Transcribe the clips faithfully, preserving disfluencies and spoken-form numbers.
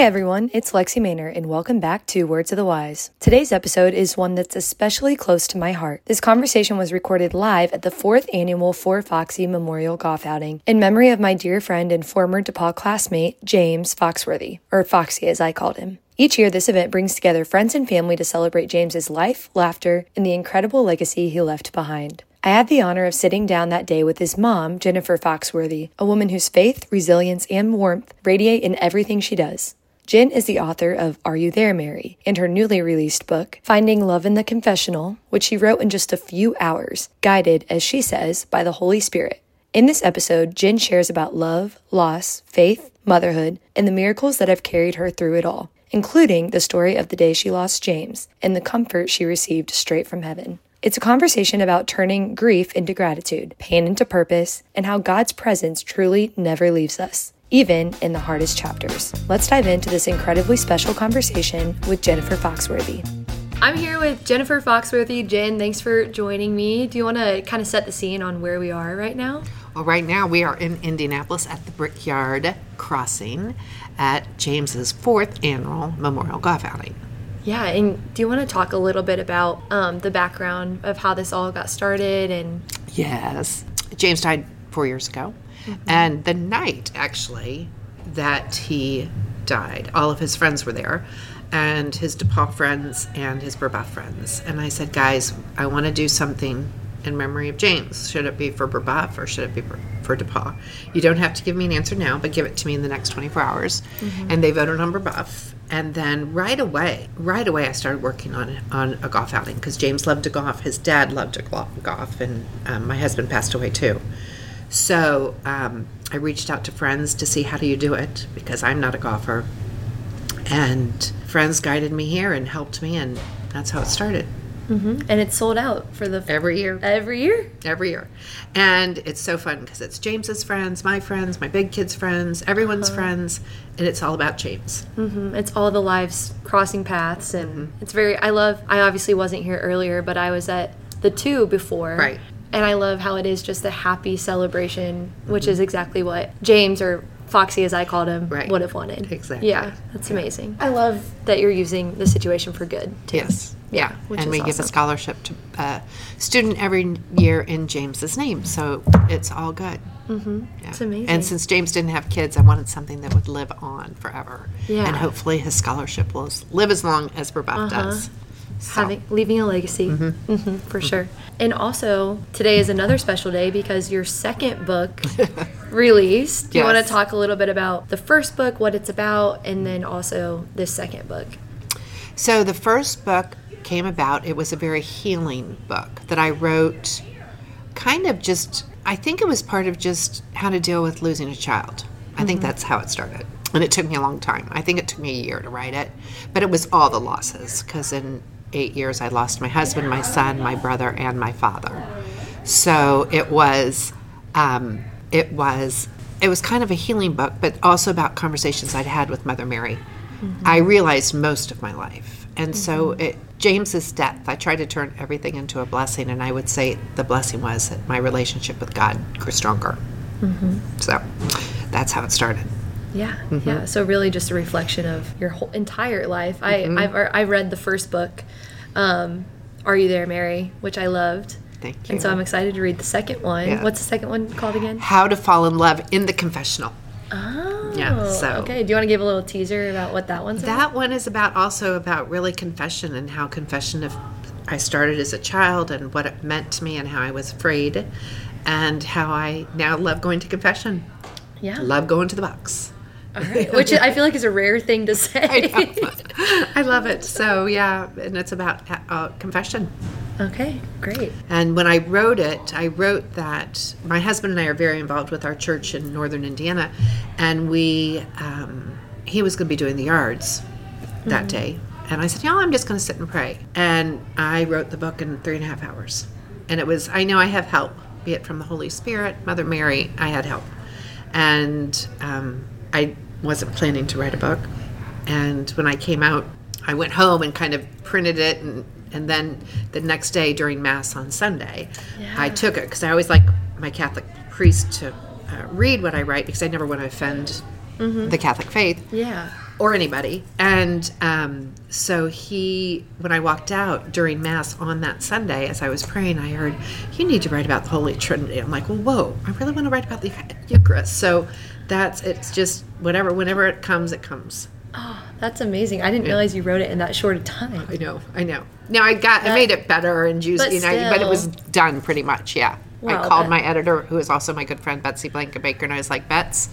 Hi everyone, it's Lexi Maynor and welcome back to Words of the Wise. Today's episode is one that's especially close to my heart. This conversation was recorded live at the fourth annual For Foxy Memorial Golf Outing in memory of my dear friend and former DePaul classmate, James Foxworthy, or Foxy as I called him. Each year, this event brings together friends and family to celebrate James's life, laughter, and the incredible legacy he left behind. I had the honor of sitting down that day with his mom, Jennifer Foxworthy, a woman whose faith, resilience, and warmth radiate in everything she does. Jen is the author of Are You There, Mary? And her newly released book, Finding Love in the Confessional, which she wrote in just a few hours, guided, as she says, by the Holy Spirit. In this episode, Jen shares about love, loss, faith, motherhood, and the miracles that have carried her through it all, including the story of the day she lost James and the comfort she received straight from heaven. It's a conversation about turning grief into gratitude, pain into purpose, and how God's presence truly never leaves us, even in the hardest chapters. Let's dive into this incredibly special conversation with Jennifer Foxworthy. I'm here with Jennifer Foxworthy. Jen, thanks for joining me. Do you want to kind of set the scene on where we are right now? Well, right now we are in Indianapolis at the Brickyard Crossing at James's fourth annual Memorial Golf Outing. Yeah, and do you want to talk a little bit about um, the background of how this all got started? And Yes. James died four years ago. Mm-hmm. And the night, actually, that he died, all of his friends were there, and his DePaul friends and his Brebeuf friends. And I said, guys, I want to do something in memory of James. Should it be for Brebeuf or should it be for DePaul? You don't have to give me an answer now, but give it to me in the next twenty-four hours. Mm-hmm. And they voted on Brebeuf. And then right away, right away, I started working on on a golf outing because James loved to golf. His dad loved to golf, and um, my husband passed away too. So um, I reached out to friends to see how do you do it because I'm not a golfer. And friends guided me here and helped me, and that's how it started. Mm-hmm. And it's sold out for the every year. Every year? Every year. And it's so fun because it's James's friends, my friends, my big kids' friends, everyone's uh-huh. friends, and it's all about James. Mm-hmm. It's all the lives crossing paths, and mm-hmm. it's very, I love, I obviously wasn't here earlier, but I was at the two before. Right. And I love how it is just a happy celebration, which mm-hmm. is exactly what James, or Foxy as I called him, right. would have wanted. Exactly. Yeah, that's yeah. amazing. I love that you're using the situation for good, too. Yes. Yeah, which and is we awesome. give a scholarship to a student every year in James's name, so it's all good. Mm-hmm. Yeah. It's amazing. And since James didn't have kids, I wanted something that would live on forever. Yeah. And hopefully his scholarship will live as long as Brebeuf uh-huh. does. So. Having, leaving a legacy, mm-hmm. Mm-hmm, for mm-hmm. sure. And also, today is another special day because your second book released. Do you yes. want to talk a little bit about the first book, what it's about, and then also this second book? So the first book came about, it was a very healing book that I wrote kind of just, I think it was part of just how to deal with losing a child. I mm-hmm. think that's how it started. And it took me a long time. I think it took me a year to write it. But it was all the losses, because in eight years I lost my husband, my son, my brother, and my father. So it was, um, it was, it was kind of a healing book, but also about conversations I'd had with Mother Mary. Mm-hmm. I realized most of my life. And mm-hmm. so it, James's death, I tried to turn everything into a blessing, and I would say the blessing was that my relationship with God grew stronger. Mm-hmm. So that's how it started. Yeah, mm-hmm. yeah. So really just a reflection of your whole entire life. Mm-hmm. I I've, I read the first book, um, Are You There, Mary?, which I loved. Thank you. And so I'm excited to read the second one. Yeah. What's the second one called again? How to Fall in Love in the Confessional. Oh, yeah, so. Okay. Do you want to give a little teaser about what that one's about? That one is about also about really confession and how confession of I started as a child and what it meant to me and how I was afraid and how I now love going to confession. Yeah. Love going to the box. All right. Which I feel like is a rare thing to say. I, I love it. So, yeah, and it's about uh, confession. Okay, great. And when I wrote it, I wrote that my husband and I are very involved with our church in northern Indiana, and we, um, he was going to be doing the yards that mm-hmm. day. And I said, yeah, I'm just going to sit and pray. And I wrote the book in three and a half hours. And it was, I know I have help, be it from the Holy Spirit, Mother Mary, I had help. And um, I wasn't planning to write a book. And when I came out, I went home and kind of printed it, and, and then the next day during Mass on Sunday, yeah. I took it, because I always like my Catholic priest to uh, read what I write, because I never want to offend mm-hmm. the Catholic faith. Yeah. or anybody. And um, so he, when I walked out during Mass on that Sunday, as I was praying, I heard, you need to write about the Holy Trinity. I'm like, well, whoa, I really want to write about the Eucharist. So that's, it's just whatever, whenever it comes, it comes. Oh, that's amazing. I didn't yeah. realize you wrote it in that short a time. I know, I know. Now I got, that, I made it better and juicy, but, you know, but it was done pretty much, yeah. Wow, I called that, my editor, who is also my good friend, Betsy Blankenbaker, and I was like, Bets,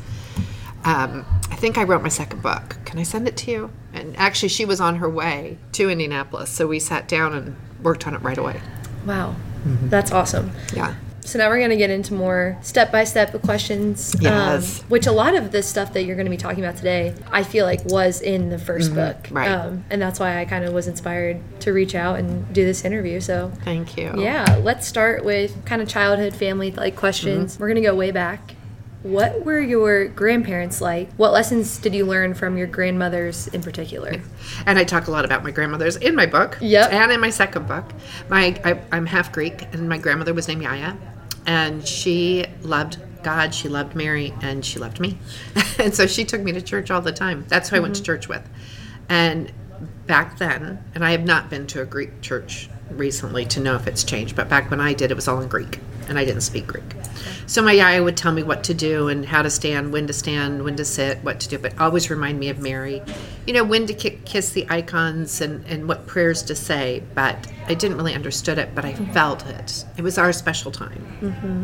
um, I think I wrote my second book. Can I send it to you? And actually, she was on her way to Indianapolis, so we sat down and worked on it right away. Wow, mm-hmm. That's awesome. Yeah. So now we're going to get into more step-by-step questions, yes. um, which a lot of this stuff that you're going to be talking about today, I feel like was in the first mm-hmm. book. Right. Um, and that's why I kind of was inspired to reach out and do this interview. So thank you. Yeah, let's start with kind of childhood family-like questions. Mm-hmm. We're going to go way back. What were your grandparents like? What lessons did you learn from your grandmothers in particular? And I talk a lot about my grandmothers in my book. Yep. And in my second book. My I, I'm half Greek, and my grandmother was named Yaya. And she loved God, she loved Mary, and she loved me. And so she took me to church all the time. That's who mm-hmm. I went to church with. And back then, and I have not been to a Greek church recently to know if it's changed, but back when I did, it was all in Greek, and I didn't speak Greek. Okay. So my yaya would tell me what to do and how to stand, when to stand, when to sit, what to do, but always remind me of Mary. You know, when to k- kiss the icons and, and what prayers to say, but I didn't really understood it, but I mm-hmm. felt it. It was our special time. Mm-hmm.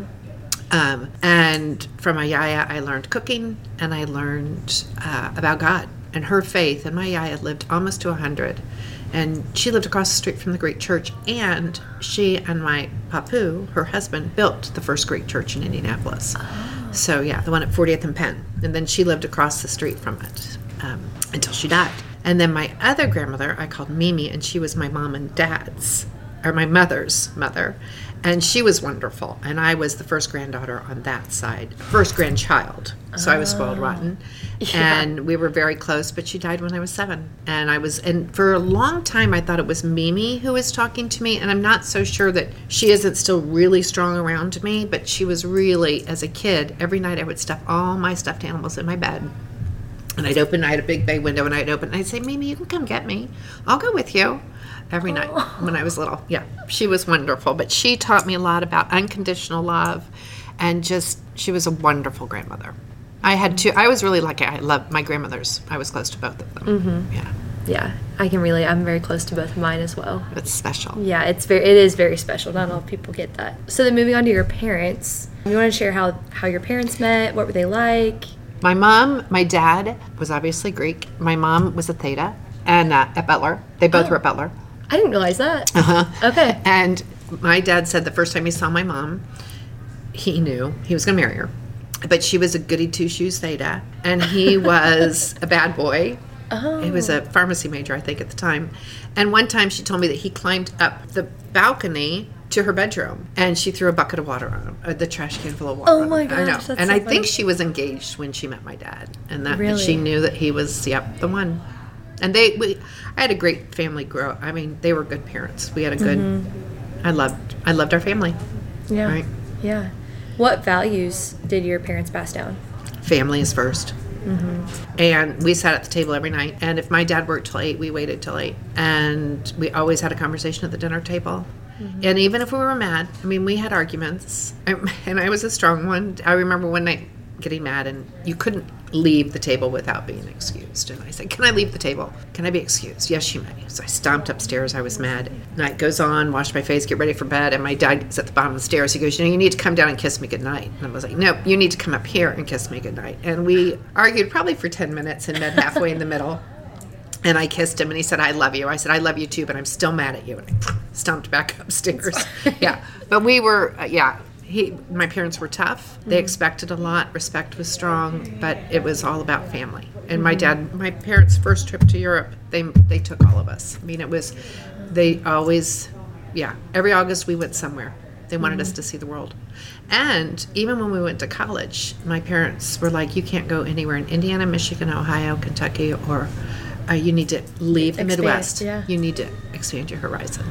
Um, and from my yaya, I learned cooking, and I learned uh, about God and her faith, and my yaya lived almost to one hundred. And she lived across the street from the Greek church, and she and my papu, her husband, built the first Greek church in Indianapolis. Oh. So, yeah, the one at fortieth and Penn. And then she lived across the street from it um, until she died. And then my other grandmother, I called Mimi, and she was my mom and dad's, or my mother's mother. And she was wonderful. And I was the first granddaughter on that side, first grandchild. So oh. I was spoiled rotten. Yeah. And we were very close, but she died when I was seven. And I was, and for a long time, I thought it was Mimi who was talking to me. And I'm not so sure that she isn't still really strong around me, but she was really, as a kid, every night I would stuff all my stuffed animals in my bed. And I'd open, I had a big bay window, and I'd open, and I'd say, Mimi, you can come get me. I'll go with you. Every night when I was little. Yeah, she was wonderful. But she taught me a lot about unconditional love, and just, she was a wonderful grandmother. I had two, I was really lucky. I loved my grandmothers. I was close to both of them. Mm-hmm. Yeah. Yeah, I can relate. I'm very close to both of mine as well. It's special. Yeah, it's very, it is very special. Not all people get that. So then moving on to your parents, you want to share how, how your parents met? What were they like? My mom, my dad was obviously Greek. My mom was a Theta, and uh, at Butler. They both oh. were at Butler. I didn't realize that. Uh-huh. Okay. And my dad said the first time he saw my mom, he knew he was going to marry her. But she was a goody two-shoes Theta, and he was a bad boy. Oh. He was a pharmacy major, I think, at the time. And one time she told me that he climbed up the balcony to her bedroom, and she threw a bucket of water on him, or the trash can full of water. Oh, my gosh, I know. That's and so I funny. think she was engaged when she met my dad, and that, really? that she knew that he was, yep, the one. And they, we, I had a great family grow. I mean, they were good parents. We had a good. Mm-hmm. I loved, I loved our family. Yeah. Right? Yeah. What values did your parents pass down? Family is first. Mm-hmm. And we sat at the table every night. And if my dad worked till eight, we waited till eight. And we always had a conversation at the dinner table. Mm-hmm. And even if we were mad, I mean, we had arguments. I, and I was a strong one. I remember one night getting mad, and you couldn't leave the table without being excused. And I said, can I leave the table? Can I be excused? Yes, you may. So I stomped upstairs. I was mad. Night goes on, wash my face, get ready for bed. And my dad is at the bottom of the stairs. He goes, you know, you need to come down and kiss me goodnight. And I was like, no, you need to come up here and kiss me goodnight. And we argued probably for ten minutes and met halfway in the middle. And I kissed him, and he said, I love you. I said, I love you too, but I'm still mad at you. And I stomped back upstairs. Yeah. But we were, uh, yeah. He, my parents were tough. They mm-hmm. expected a lot. Respect was strong, but it was all about family. And mm-hmm. my dad, my parents' first trip to Europe, they they took all of us. I mean, it was, they always, yeah, every August we went somewhere. They wanted mm-hmm. us to see the world. And even when we went to college, my parents were like, you can't go anywhere in Indiana, Michigan, Ohio, Kentucky, or uh, you need to leave the Expand, Midwest. Yeah. You need to expand your horizons.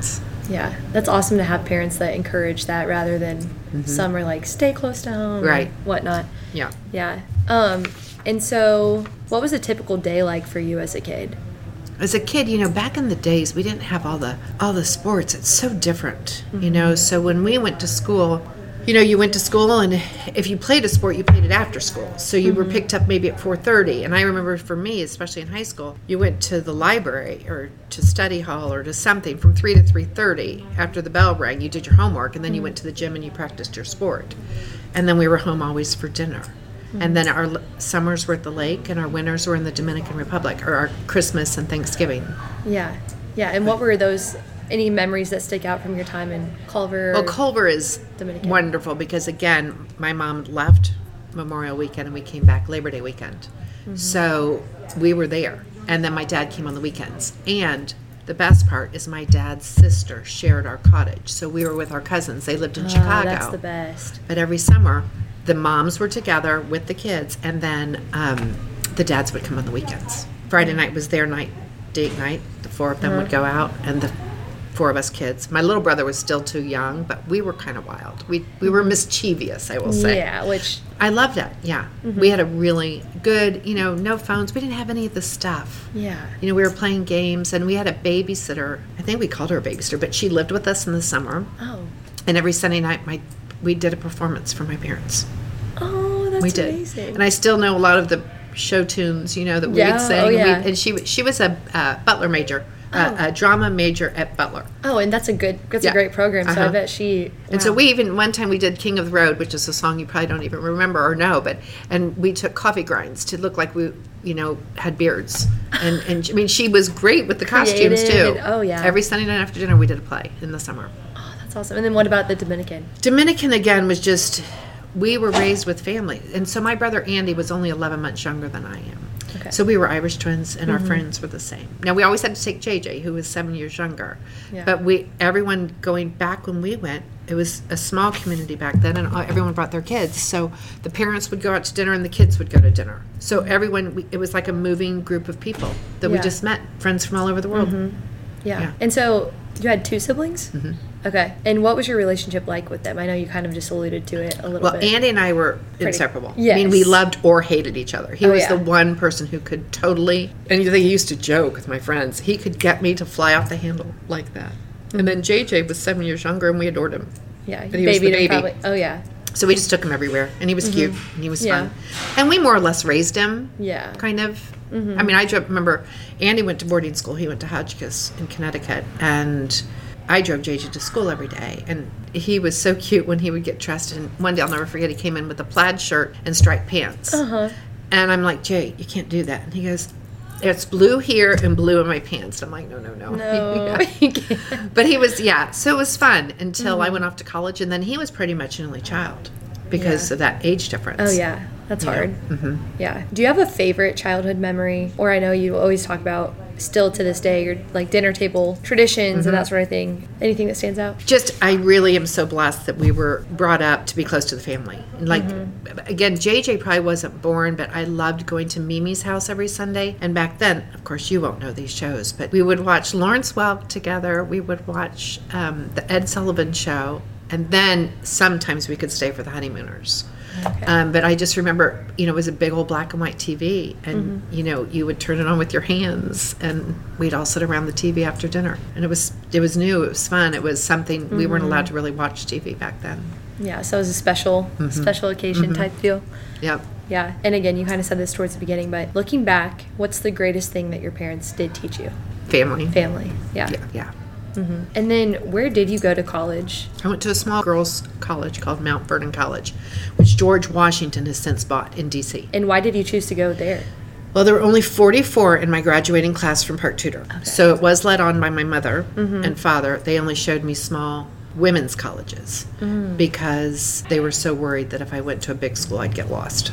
Yeah, that's awesome to have parents that encourage that rather than mm-hmm. some are like, stay close to home, right? And whatnot. Yeah, yeah. Um, and so, what was a typical day like for you as a kid? As a kid, you know, back in the days, we didn't have all the all the sports. It's so different, mm-hmm. you know. So when we went to school, you know, you went to school, and if you played a sport, you played it after school. So you mm-hmm. were picked up maybe at four thirty. And I remember for me, especially in high school, you went to the library or to study hall or to something from three to three thirty. After the bell rang, you did your homework, and then mm-hmm. you went to the gym and you practiced your sport. And then we were home always for dinner. Mm-hmm. And then our summers were at the lake, and our winters were in the Dominican Republic, or our Christmas and Thanksgiving. Yeah, yeah. And what were those... Any memories that stick out from your time in Culver? Well, Culver is Dominican? Wonderful because, again, my mom left Memorial Weekend and we came back Labor Day weekend. Mm-hmm. So we were there. And then my dad came on the weekends. And the best part is my dad's sister shared our cottage. So we were with our cousins. They lived in oh, Chicago. That's the best. But every summer, the moms were together with the kids, and then um, the dads would come on the weekends. Friday night was their night, date night. The four of them uh-huh. would go out, and the four of us kids. My little brother was still too young, but we were kind of wild. We we were mischievous, I will say. Yeah, which... I loved it, yeah. Mm-hmm. We had a really good, you know, no phones. We didn't have any of the stuff. Yeah. You know, we were playing games, and we had a babysitter. I think we called her a babysitter, but she lived with us in the summer. Oh. And every Sunday night, my we did a performance for my parents. Oh, that's we did. amazing. And I still know a lot of the show tunes, you know, that we yeah. would sing. Oh, yeah. and, we, and she she was a uh, Butler major. Uh, oh. a drama major at Butler. Oh, and that's a good, that's yeah. a great program. So uh-huh. I bet she. Wow. And so we even one time we did "King of the Road," which is a song you probably don't even remember or know, but and we took coffee grinds to look like we, you know, had beards. And and I mean, she was great with the Creative costumes too. And, oh yeah. Every Sunday night after dinner, we did a play in the summer. Oh, that's awesome. And then what about the Dominican? Dominican again was just. We were raised with family, and so my brother Andy was only eleven months younger than I am. Okay. So we were Irish twins, and mm-hmm. our friends were the same. Now we always had to take J J, who was seven years younger. Yeah. But we, everyone going back when we went, it was a small community back then, and everyone brought their kids. So the parents would go out to dinner, and the kids would go to dinner. So everyone, we, it was like a moving group of people that yeah. we just met, friends from all over the world. Mm-hmm. Yeah. yeah. And so you had two siblings? Mm-hmm. Okay. And what was your relationship like with them? I know you kind of just alluded to it a little well, bit. Well, Andy and I were Pretty, inseparable. Yes. I mean, we loved or hated each other. He oh, was yeah. the one person who could totally, and they used to joke with my friends, he could get me to fly off the handle like that. Mm-hmm. And then J J was seven years younger, and we adored him. Yeah. But he was the baby. Probably, oh, yeah. So we just took him everywhere, and he was mm-hmm. cute, and he was yeah. fun. And we more or less raised him. Yeah. Kind of. Mm-hmm. I mean, I remember Andy went to boarding school. He went to Hotchkiss in Connecticut, and I drove J J to school every day, and he was so cute when he would get dressed. And one day, I'll never forget, he came in with a plaid shirt and striped pants. Uh-huh. And I'm like, Jay, you can't do that. And he goes, it's blue here and blue in my pants. I'm like, no, no, no. No, you can't. But he was, yeah, so it was fun until mm-hmm. I went off to college, and then he was pretty much an only child because yeah. of that age difference. Oh, yeah. That's yeah. hard. Mm-hmm. Yeah. Do you have a favorite childhood memory? Or I know you always talk about still to this day your like dinner table traditions mm-hmm. and that sort of thing. Anything that stands out? Just I really am so blessed that we were brought up to be close to the family. And like mm-hmm. again, J J probably wasn't born, but I loved going to Mimi's house every Sunday. And back then, of course, you won't know these shows, but we would watch Lawrence Welk together. We would watch um, the Ed Sullivan Show, and then sometimes we could stay for the Honeymooners. Okay. Um, but I just remember, you know, it was a big old black and white T V, and, mm-hmm. you know, you would turn it on with your hands, and we'd all sit around the T V after dinner. And it was it was new, it was fun, it was something, mm-hmm. we weren't allowed to really watch T V back then. Yeah, so it was a special, mm-hmm. special occasion mm-hmm. type feel. Yep. Yeah, and again, you kind of said this towards the beginning, but looking back, what's the greatest thing that your parents did teach you? Family. Family, yeah. Yeah, yeah. Mm-hmm. And then where did you go to college? I went to a small girls' college called Mount Vernon College, which George Washington has since bought in D C. And why did you choose to go there? Well, there were only forty-four in my graduating class from Park Tudor. Okay. So it was led on by my mother mm-hmm. and father. They only showed me small women's colleges mm. because they were so worried that if I went to a big school, I'd get lost.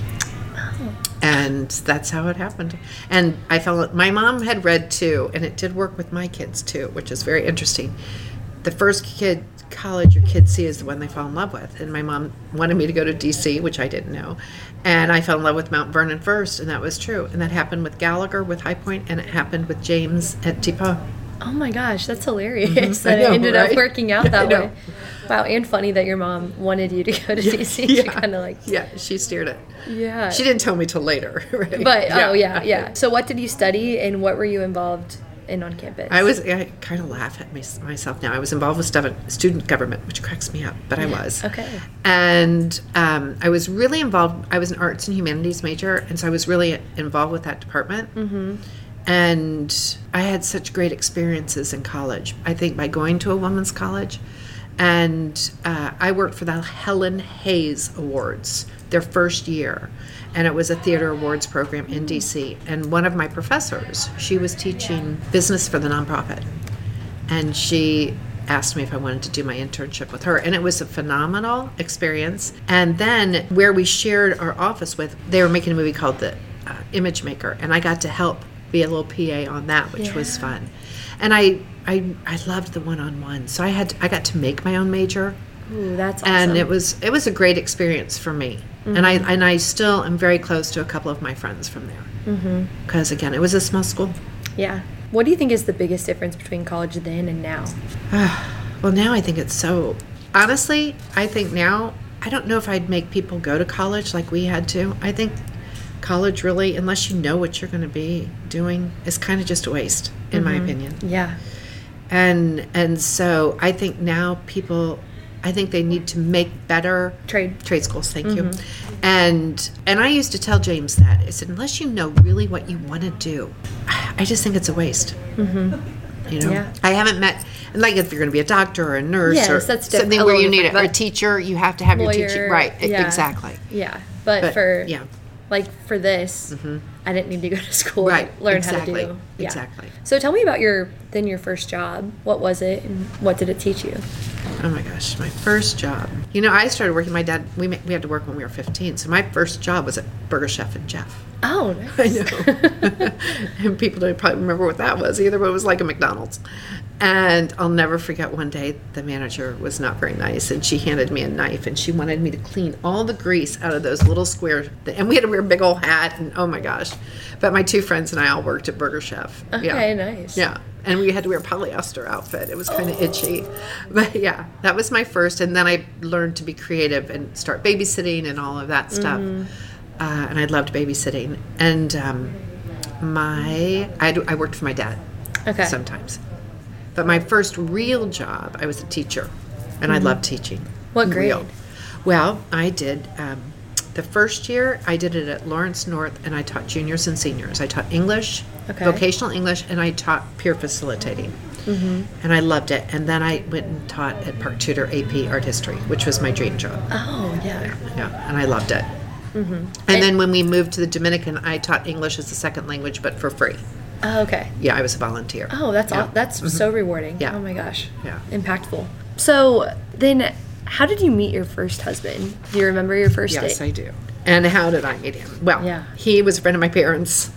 And that's how it happened. And I felt my mom had read too, and it did work with my kids too, which is very interesting. The first kid college your kids see is the one they fall in love with. And my mom wanted me to go to D C, which I didn't know. And I fell in love with Mount Vernon first, and that was true. And that happened with Gallagher with High Point, and it happened with James at DePaul. Oh my gosh, that's hilarious Mm-hmm. that know, it ended right? up working out that I know. way. Wow, and funny that your mom wanted you to go to D C. Yeah. She kind of like, Yeah, she steered it. yeah. She didn't tell me till later, right? But, oh, yeah, yeah. So what did you study and what were you involved in on campus? I was, I kind of laugh at my, myself now. I was involved with student, student government, which cracks me up, but I was. Okay. And um, I was really involved. I was an arts and humanities major, and so I was really involved with that department. Mm-hmm. And I had such great experiences in college, I think, by going to a women's college. And uh, I worked for the Helen Hayes Awards, their first year. And it was a theater awards program in D C. And one of my professors, she was teaching business for the nonprofit. And she asked me if I wanted to do my internship with her. And it was a phenomenal experience. And then where we shared our office with, they were making a movie called The uh, Image Maker. And I got to help be a little P A on that, which Yeah. was fun. And I, I I loved the one-on-one. So I had to, I got to make my own major. Ooh, that's awesome. And it was it was a great experience for me. Mm-hmm. And I and I still am very close to a couple of my friends from there. Because mm-hmm. again, it was a small school. Yeah. What do you think is the biggest difference between college then and now? Well, now I think it's so. Honestly, I think now I don't know if I'd make people go to college like we had to. I think college really, unless you know what you're going to be doing, is kind of just a waste, in mm-hmm. my opinion. Yeah. And and so I think now people, I think they need to make better trade trade schools. Thank mm-hmm. you. And and I used to tell James that I said, unless you know really what you want to do, I just think it's a waste. Mm-hmm. You know, yeah. I haven't met. Like if you're going to be a doctor or a nurse yes, or that's something where you need a, or a teacher, you have to have lawyer, your teaching right. Yeah. Exactly. Yeah, but, but for yeah. like for this, mm-hmm. I didn't need to go to school right. to learn exactly. how to do. Yeah. Exactly. So tell me about your then your first job. What was it, and what did it teach you? Oh my gosh, my first job. You know, I started working. My dad, we we had to work when we were fifteen. So my first job was at Burger Chef and Jeff. Oh, nice. I know. And people don't probably remember what that was either, but it was like a McDonald's. And I'll never forget one day the manager was not very nice, and she handed me a knife, and she wanted me to clean all the grease out of those little square, and we had to wear a big old hat, and oh my gosh. But my two friends and I all worked at Burger Chef. Okay, yeah. nice. Yeah. And we had to wear a polyester outfit. It was kind of oh. itchy. But yeah, that was my first. And then I learned to be creative and start babysitting and all of that stuff. Mm-hmm. Uh, and I loved babysitting. And um, my, I, I worked for my dad okay. sometimes. But my first real job, I was a teacher. And mm-hmm. I loved teaching. What grade? Real. Well, I did, um, the first year I did it at Lawrence North, and I taught juniors and seniors. I taught English, okay. vocational English, and I taught peer facilitating. Mm-hmm. And I loved it. And then I went and taught at Park Tudor A P Art History, which was my dream job. Oh, yeah. Yeah, yeah. And I loved it. Mm-hmm. And, and then when we moved to the Dominican, I taught English as a second language, but for free. Oh, okay. Yeah, I was a volunteer. Oh, that's yeah. all, that's mm-hmm. so rewarding. Yeah. Oh my gosh. Yeah. Impactful. So then, how did you meet your first husband? Do you remember your first yes, date? Yes, I do. And how did I meet him? Well, yeah. he was a friend of my parents,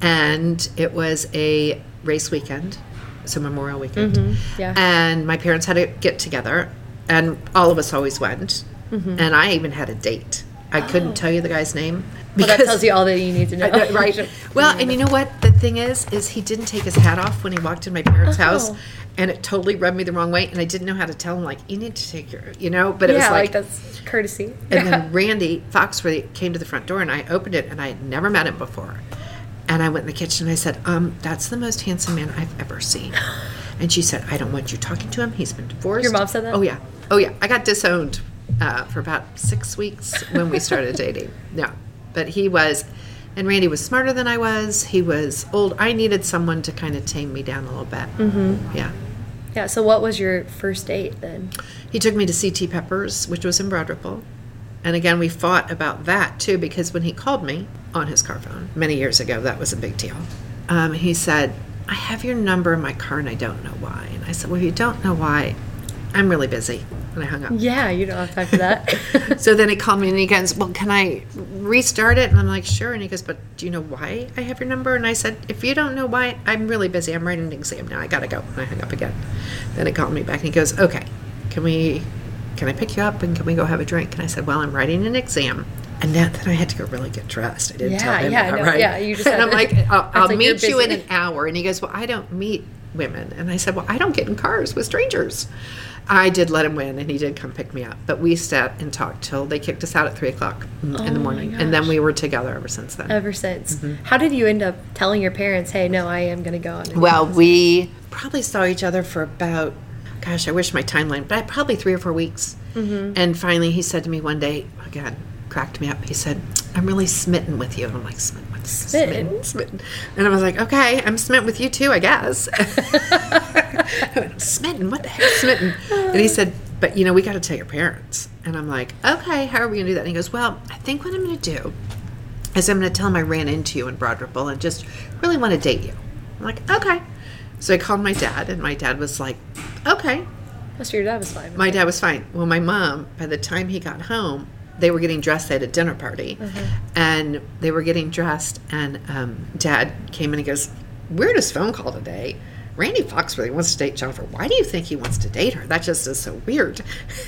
and it was a race weekend, so Memorial Weekend. Mm-hmm. Yeah. And my parents had to get together, and all of us always went. Mm-hmm. And I even had a date. I oh. couldn't tell you the guy's name. Well, that tells you all that you need to know. I, right. Well, and you know what? The thing is, is he didn't take his hat off when he walked in my parents' oh. house, and it totally rubbed me the wrong way, and I didn't know how to tell him, like, you need to take your, you know, but it yeah, was like, like that's courtesy. And then Randy Foxworthy came to the front door, and I opened it, and I had never met him before. And I went in the kitchen, and I said, um, that's the most handsome man I've ever seen. And she said, I don't want you talking to him. He's been divorced. Your mom said that? Oh, yeah. Oh, yeah. I got disowned uh, for about six weeks when we started dating. Yeah. But he was, and Randy was smarter than I was. He was old. I needed someone to kind of tame me down a little bit. Mm-hmm. Yeah. Yeah, so what was your first date then? He took me to C T Peppers, which was in Broad Ripple. And again, we fought about that, too, because when he called me on his car phone many years ago, that was a big deal. Um, he said, I have your number in my car, and I don't know why. And I said, well, if you don't know why, I'm really busy. And I hung up. Yeah, you don't have time for that. So then he called me, and he goes, well, can I restart it? And I'm like, sure. And he goes, but do you know why I have your number? And I said, if you don't know why, I'm really busy. I'm writing an exam now. I got to go. And I hung up again. Then he called me back, and he goes, okay, can we... can I pick you up and can we go have a drink? And I said, well, I'm writing an exam. And then, then I had to go really get dressed. I didn't yeah, tell him yeah, that, no, right? Yeah, you just and I'm like, I'll, I'll like, meet you in an hour. And he goes, well, I don't meet women. And I said, well, I don't get in cars with strangers. I did let him win, and he did come pick me up. But we sat and talked till they kicked us out at three o'clock in, Oh in the my morning. And then gosh. we were together ever since then. Ever since. How did you end up telling your parents, hey, no, I am going to go on? a Well, date? we probably saw each other for about, gosh, I wish my timeline, but probably three or four weeks. Mm-hmm. And finally he said to me one day, again, cracked me up. He said, I'm really smitten with you. And I'm like, smitten with Smitten? smitten, smitten. And I was like, okay, I'm smitten with you too, I guess. Smitten, what the heck is smitten? And he said, but you know, we got to tell your parents. And I'm like, okay, how are we going to do that? And he goes, well, I think what I'm going to do is I'm going to tell him I ran into you in Broad Ripple and just really want to date you. I'm like, okay. So I called my dad, and my dad was like, okay. Oh, so your dad was fine. with My it. dad was fine. Well, my mom, by the time he got home, they were getting dressed. They had a dinner party, and they were getting dressed, and um, Dad came in and goes, weirdest phone call today. Randy Fox really wants to date Jennifer. Why do you think he wants to date her? That just is so weird.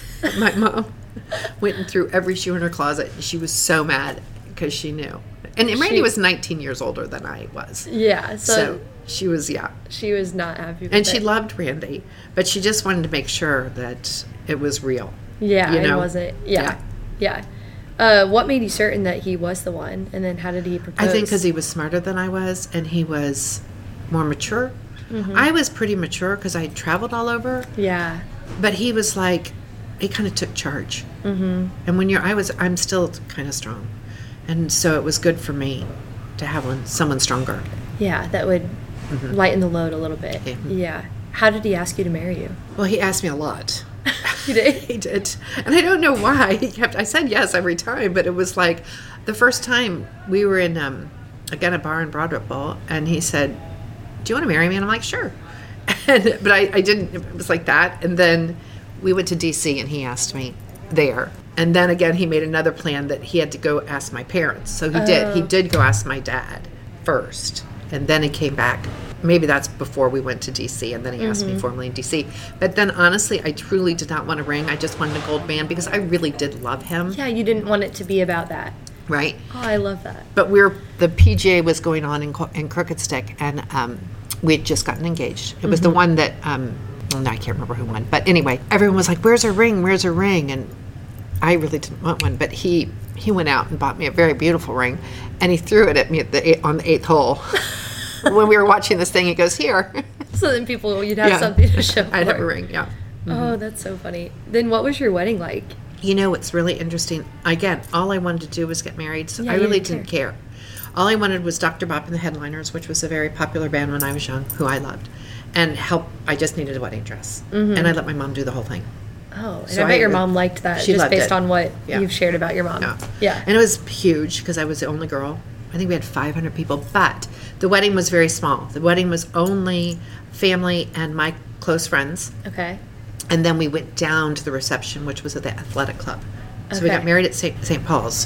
My mom went and threw every shoe in her closet. She was so mad because she knew. And Randy She- was nineteen years older than I was. Yeah, so, So she was, yeah. she was not happy with And it. she loved Randy, but she just wanted to make sure that it was real. Yeah, you it know? wasn't. Yeah, yeah. Uh, what made you certain that he was the one? And then how did he propose? I think because he was smarter than I was, and he was more mature. Mm-hmm. I was pretty mature because I had traveled all over, Yeah. but he was like, he kind of took charge. Mm-hmm. And when you're, I was, I'm still kind of strong, and so it was good for me to have one, someone stronger. Yeah, that would lighten the load a little bit. Yeah. Yeah. How did he ask you to marry you? Well, he asked me a lot. He did? He did. And I don't know why. He kept, I said yes every time, but it was like the first time we were in, um, again, a bar in Broad Ripple, and he said, do you want to marry me? And I'm like, sure. And, but I, I didn't, it was like that. And then we went to D C, and he asked me there. And then again, he made another plan that he had to go ask my parents. So he did. He did go ask my dad first. And then he came back. Maybe that's before we went to D C, and then he asked me formally in D C. But then honestly, I truly did not want a ring. I just wanted a gold band because I really did love him. Yeah, you didn't want it to be about that. Right? Oh, I love that. But we're, the P G A was going on in, Co- in Crooked Stick, and um, we had just gotten engaged. It was the one that, um, well, no, I can't remember who won. But anyway, everyone was like, where's her ring? Where's her ring? And I really didn't want one, but he, he went out and bought me a very beautiful ring, and he threw it at me at the eight, on the eighth hole. When we were watching this thing, he goes, here. So then people, you'd have Yeah. something to show I'd have for. a ring, yeah. Oh, that's so funny. Then what was your wedding like? You know, what's really interesting, again, all I wanted to do was get married, so Yeah, I you really didn't didn't care. All I wanted was Doctor Bop and the Headliners, which was a very popular band when I was young, who I loved, and help. I just needed a wedding dress, and I let my mom do the whole thing. Oh, and So I bet I- your mom liked that she just loved based it. on what Yeah. you've shared about your mom. Yeah. Yeah. And it was huge because I was the only girl. I think we had five hundred people, but the wedding was very small. The wedding was only family and my close friends. Okay. And then we went down to the reception, which was at the athletic club. So we Okay. got married at Saint Saint Paul's.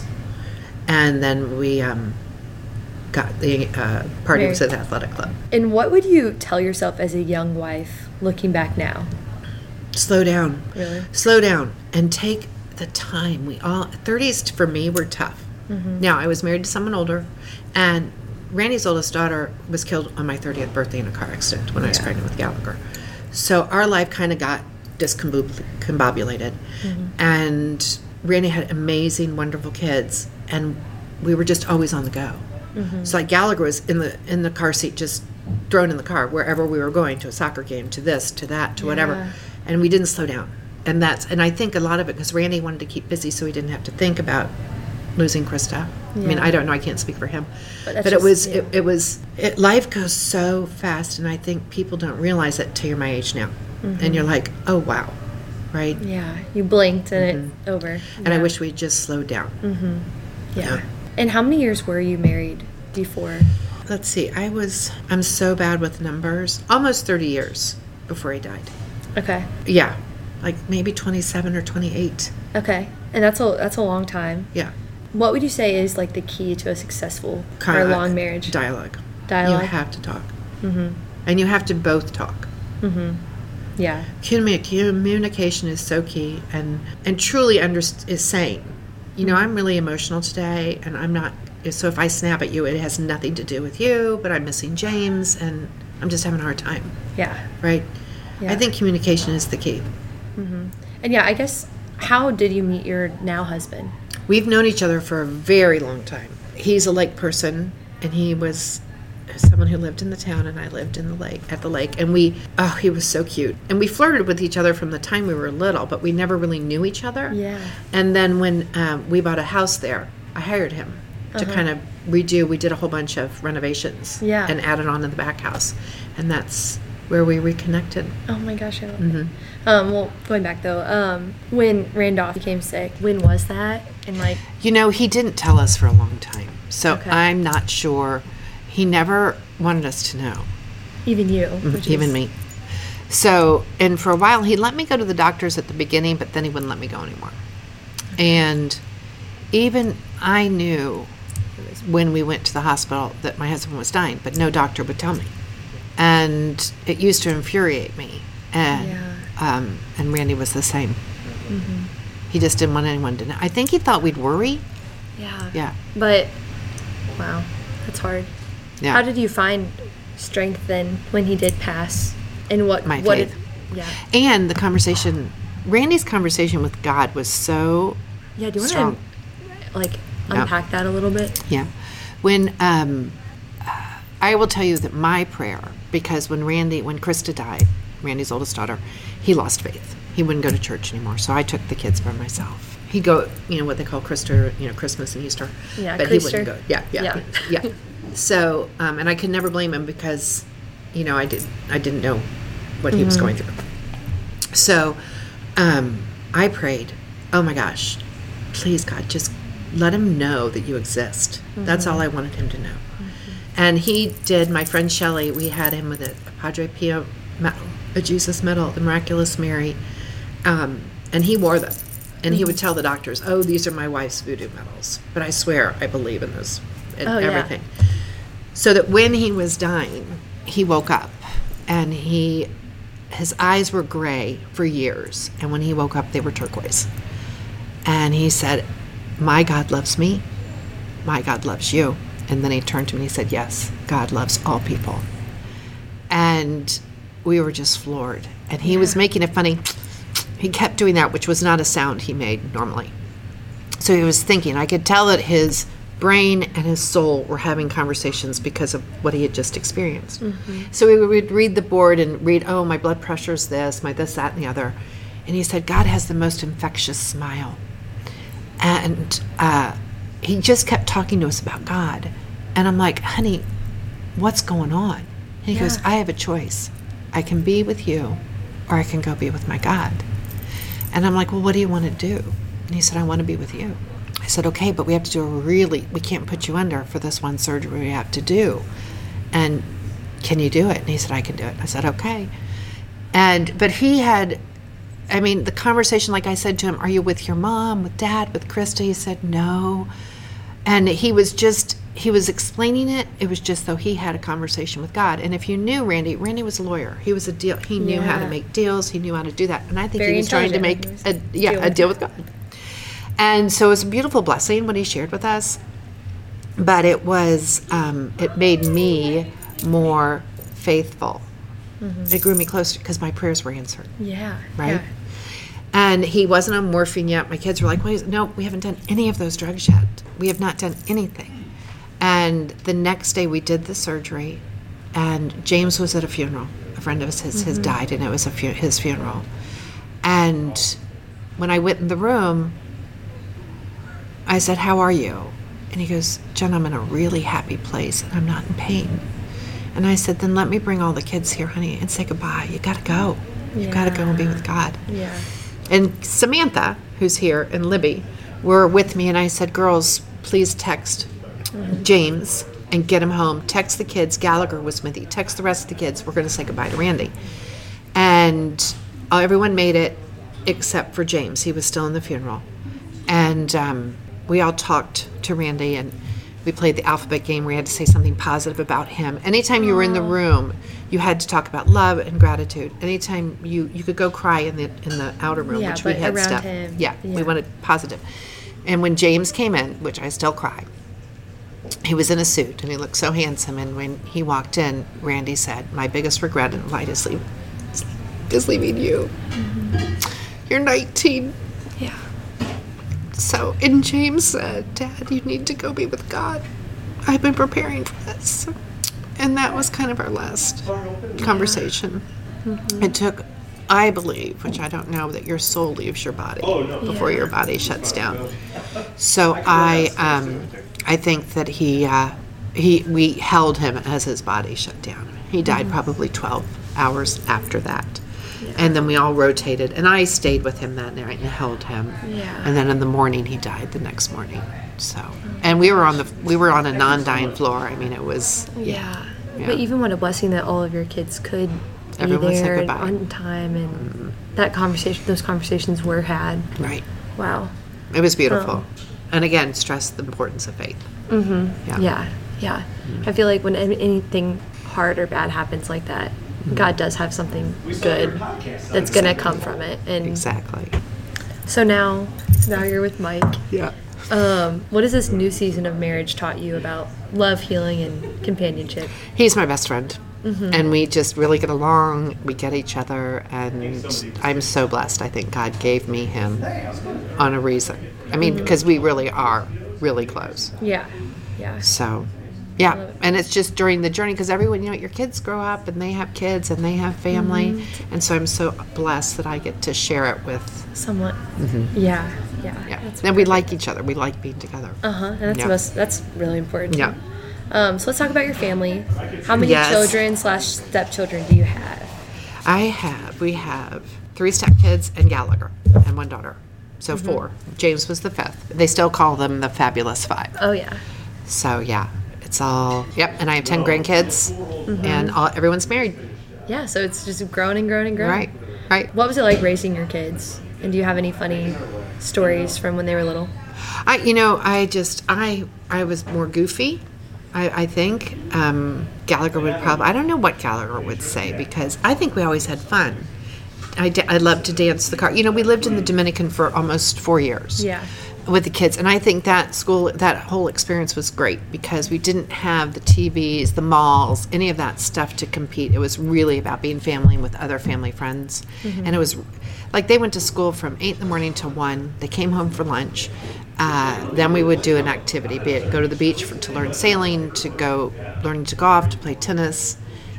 And then we um, got the uh, party was at the athletic club. And what would you tell yourself as a young wife looking back now? Slow down. Really? Slow down and take the time. We all, thirties for me were tough. Now, I was married to someone older, and Randy's oldest daughter was killed on my thirtieth birthday in a car accident when I was Yeah. pregnant with Gallagher. So our life kind of got discombobulated. And Randy had amazing, wonderful kids, and we were just always on the go. So like Gallagher was in the in the car seat, just thrown in the car wherever we were going, to a soccer game, to this, to that, to Yeah. whatever, and we didn't slow down. And that's and I think a lot of it because Randy wanted to keep busy, so he didn't have to think about losing Krista. I mean, Yeah. I don't know. I can't speak for him, But but, that's it just- was yeah. it, it was it, life goes so fast, and I think people don't realize that till you're my age now, and you're like, oh wow, right? Yeah. You blinked and it's over. And I wish we'd just slowed down. Yeah. And how many years were you married before? Let's see. I was I'm so bad with numbers. Almost thirty years before he died. Okay. Yeah, like maybe twenty-seven or twenty-eight. Okay. And that's a that's a long time. Yeah. What would you say is like the key to a successful or Kind a of long marriage? Dialogue. Dialogue. You have to talk. Mm-hmm. And you have to both talk. Yeah. Communi- Communication is so key, and and truly underst- is saying, you know, I'm really emotional today, and I'm not. So if I snap at you, it has nothing to do with you, but I'm missing James, and I'm just having a hard time. Yeah. Right? Yeah. I think communication is the key. Mm-hmm. And yeah, I guess, how did you meet your now husband? We've known each other for a very long time. He's a lake person, and he was someone who lived in the town, and I lived in the lake, at the lake. And we, oh, he was so cute. And we flirted with each other from the time we were little, but we never really knew each other. Yeah. And then when um, we bought a house there, I hired him to Uh-huh. kind of redo. We did a whole bunch of renovations. Yeah. And added on in the back house. And that's where we reconnected. Oh my gosh, I love Mm-hmm. it. Um, well, going back though, um, when Randolph became sick, when was that? And like, You know, he didn't tell us for a long time. So Okay. I'm not sure. He never wanted us to know. even you, which Even is, me. So, and for a while, he let me go to the doctors at the beginning, but then he wouldn't let me go anymore. And even I knew when we went to the hospital that my husband was dying, but no doctor would tell me. And it used to infuriate me. And, Yeah. um, and Randy was the same. He just didn't want anyone to know. I think he thought we'd worry. Yeah. Yeah. But wow, that's hard. Yeah. How did you find strength then when he did pass? And what My what faith. Did, yeah. And the conversation, Randy's conversation with God was so Yeah, do you strong. want to like Yeah. unpack that a little bit? Yeah. When um, I will tell you that my prayer, because when Randy, when Krista died, Randy's oldest daughter, he lost faith. He wouldn't go to church anymore. So I took the kids by myself. He'd go, you know, what they call Krista, you know, Christmas and Easter. Yeah, but he Kreister. wouldn't go. Yeah, yeah, Yeah. yeah. So, um, and I could never blame him because, you know, I did, I didn't know what he was going through. So, um, I prayed, oh my gosh, please God, just let him know that you exist. That's all I wanted him to know. And he did. My friend Shelley, we had him with a, a Padre Pio medal, a Jesus medal, the Miraculous Mary, um, and he wore them. And he would tell the doctors, "Oh, these are my wife's voodoo medals." But I swear, I believe in those and Oh, yeah. everything. So that when he was dying, he woke up, and he, his eyes were gray for years, and when he woke up, they were turquoise. And he said, "My God loves me. My God loves you." And then he turned to me and he said, "Yes, God loves all people." And we were just floored. And he was making a funny, he kept doing that, which was not a sound he made normally. So he was thinking, I could tell that his brain and his soul were having conversations because of what he had just experienced. So we would read the board and read, oh, my blood pressure's this, my this, that, and the other. And he said, God has the most infectious smile. And uh, he just kept talking to us about God. And I'm like, honey, what's going on? And he Yeah. goes, I have a choice. I can be with you, or I can go be with my God. And I'm like, well, what do you want to do? And he said, I want to be with you. I said, okay, but we have to do a really, we can't put you under for this one surgery we have to do. And can you do it? And he said, I can do it. I said, okay. And, but he had, I mean, the conversation, like I said to him, are you with your mom, with dad, with Krista? He said, no. And he was just, he was explaining it. It was just though he had a conversation with God. And if you knew Randy, Randy was a lawyer. He was a deal. He knew how to Yeah. make deals. He knew how to do that. And I think Very he was trying to make intelligent. a, yeah, Deal a with deal with God. And so it was a beautiful blessing what he shared with us. But it was, um, it made me more faithful. It grew me closer because my prayers were answered. Yeah. Right? Yeah. And he wasn't on morphine yet. My kids were like, wait, no, we haven't done any of those drugs yet. We have not done anything. And the next day we did the surgery, and James was at a funeral. A friend of his has died, and it was a fu- his funeral. And when I went in the room, I said, how are you? And he goes, Jen, I'm in a really happy place, and I'm not in pain. And I said, then let me bring all the kids here, honey, and say goodbye. You got to go. You got to go and be with God. Yeah. And Samantha, who's here, and Libby were with me, and I said, girls, please text James and get him home. Text the kids. Gallagher was with me. Text the rest of the kids. We're going to say goodbye to Randy. And uh, everyone made it except for James. He was still in the funeral. And um, we all talked to Randy, and we played the alphabet game where you had to say something positive about him. Anytime you were in the room, you had to talk about love and gratitude. Anytime you, you could go cry in the in the outer room, Yeah, which we but had around stuff. him, Yeah, yeah. we wanted positive. And when James came in, which I still cry, he was in a suit and he looked so handsome. And when he walked in, Randy said, "My biggest regret in life is leaving, is leaving you. Mm-hmm. You're nineteen." Yeah. So, and James said, "Dad, you need to go be with God. I've been preparing for this." And that was kind of our last conversation. Mm-hmm. It took, I believe, which I don't know, that your soul leaves your body before yeah. your body shuts down. So I, um, I think that he, uh, he, we held him as his body shut down. He died mm-hmm. probably twelve hours after that. Yeah. And then we all rotated, and I stayed with him that night and held him. Yeah. And then in the morning, he died the next morning. So, and we were on the we were on a non-dying floor. I mean, it was yeah. yeah. But even what a blessing that all of your kids could Everyone be there said goodbye. on time, and mm-hmm. that conversation, those conversations were had. Right. Wow. It was beautiful, um, and again, stress the importance of faith. Mm-hmm. Yeah. Yeah. Yeah. Mm-hmm. I feel like when anything hard or bad happens like that, mm-hmm. God does have something good that's exactly. going to come from it. And exactly. So now, so now you're with Mike. Yeah. Um, what has this new season of marriage taught you about love, healing, and companionship? He's my best friend. Mm-hmm. And we just really get along. We get each other. And I'm so blessed. I think God gave me him on a reason. I mean, because mm-hmm. we really are really close. Yeah. Yeah. So, yeah. And it's just during the journey, because everyone, you know, your kids grow up and they have kids and they have family. Mm-hmm. And so I'm so blessed that I get to share it with someone. Mm-hmm. Yeah. Yeah. Yeah. And we like each other. We like being together. Uh-huh. And that's yeah. most, that's really important. Yeah. Um, so let's talk about your family. How many yes. children slash stepchildren do you have? I have, we have three stepkids and Gallagher and one daughter. So mm-hmm. four. James was the fifth. They still call them the Fabulous Five. Oh, yeah. So, yeah. It's all, yep. And I have ten grandkids mm-hmm. and all, everyone's married. Yeah. So it's just grown and grown and grown. Right. Right. What was it like raising your kids? And do you have any funny stories from when they were little? I, you know, I just, I, I was more goofy. I, I think um, Gallagher would probably, I don't know what Gallagher would say, because I think we always had fun. I, d- I loved to dance the car. You know, we lived in the Dominican for almost four years. Yeah. With the kids. And I think that school, that whole experience was great because we didn't have the T Vs, the malls, any of that stuff to compete. It was really about being family with other family friends. Mm-hmm. And it was like they went to school from eight in the morning to one. They came home for lunch. Uh, then we would do an activity, be it go to the beach for, to learn sailing, to go learn to golf, to play tennis,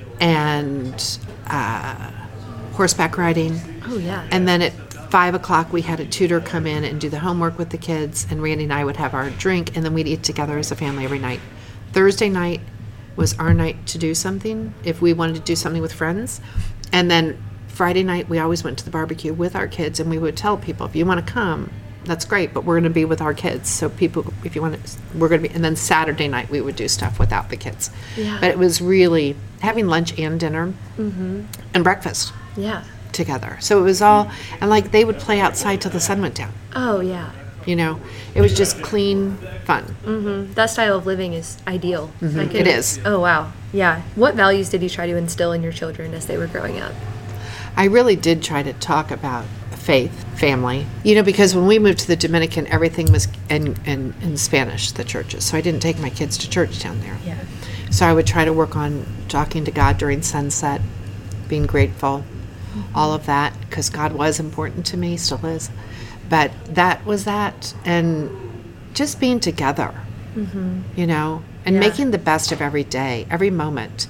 and uh, horseback riding. Oh, yeah. And then at five o'clock, we had a tutor come in and do the homework with the kids, and Randy and I would have our drink, and then we'd eat together as a family every night. Thursday night was our night to do something, if we wanted to do something with friends. And then Friday night, we always went to the barbecue with our kids, and we would tell people, if you want to come, that's great, but we're going to be with our kids. So people, if you want to, we're going to be, and then Saturday night, we would do stuff without the kids. Yeah. But it was really having lunch and dinner mm-hmm. and breakfast. Yeah. Together. So it was all, and like they would play outside till the sun went down. Oh, yeah. You know, it was just clean fun. Mm-hmm. That style of living is ideal. Mm-hmm. I could, it is. Oh, wow. Yeah. What values did you try to instill in your children as they were growing up? I really did try to talk about faith, family, you know, because when we moved to the Dominican, everything was in, in, in Spanish, the churches. So I didn't take my kids to church down there. Yeah. So I would try to work on talking to God during sunset, being grateful, mm-hmm. all of that, because God was important to me, still is. But that was that, and just being together, mm-hmm. you know, and yeah. making the best of every day, every moment.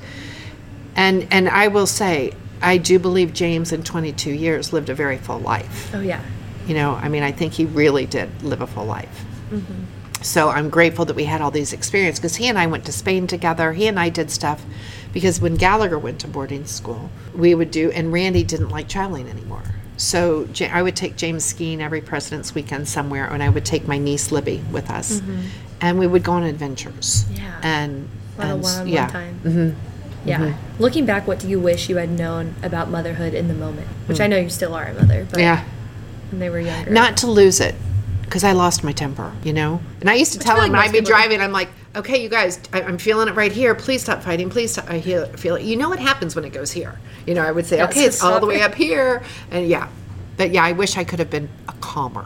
And and I will say, I do believe James in twenty-two years lived a very full life. Oh, yeah. You know, I mean, I think he really did live a full life. Mm-hmm. So I'm grateful that we had all these experiences, because he and I went to Spain together. He and I did stuff, because when Gallagher went to boarding school, we would do, and Randy didn't like traveling anymore. So J- I would take James skiing every President's Weekend somewhere, and I would take my niece Libby with us. Mm-hmm. And we would go on adventures. Yeah. And, a lot and of one-on-one yeah. time. Mm-hmm. Yeah. Mm-hmm. Looking back, what do you wish you had known about motherhood in the moment? Which mm. I know you still are a mother, but yeah. when they were younger. Not to lose it, because I lost my temper, you know? And I used to Which tell him, like when I'd be driving, I'm like, okay, you guys, I, I'm feeling it right here. Please stop fighting. Please stop. I feel, feel it. You know what happens when it goes here. You know, I would say, yeah, okay, so it's all the way it. up here. And yeah. But yeah, I wish I could have been a calmer.